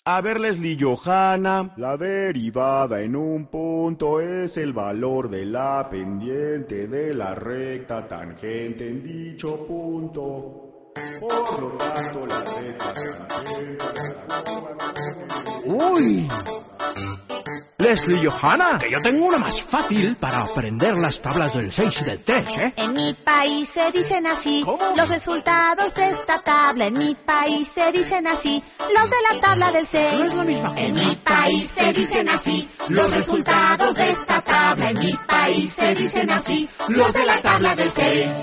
A ver, Leslie Johanna, la derivada en un punto es el valor de la pendiente de la recta tangente en dicho punto. Por lo tanto, la recta tangente... ¡Uy! Leslie Johanna, que yo tengo una más fácil para aprender las tablas del 6 y del 3, ¿eh? En mi país se dicen así. ¿Cómo? Los resultados de esta tabla. En mi país se dicen así. Los de la tabla del 6. No es la misma cosa. En mi país se dicen así. Los resultados de esta tabla. En mi país se dicen así. Los de la tabla del 6.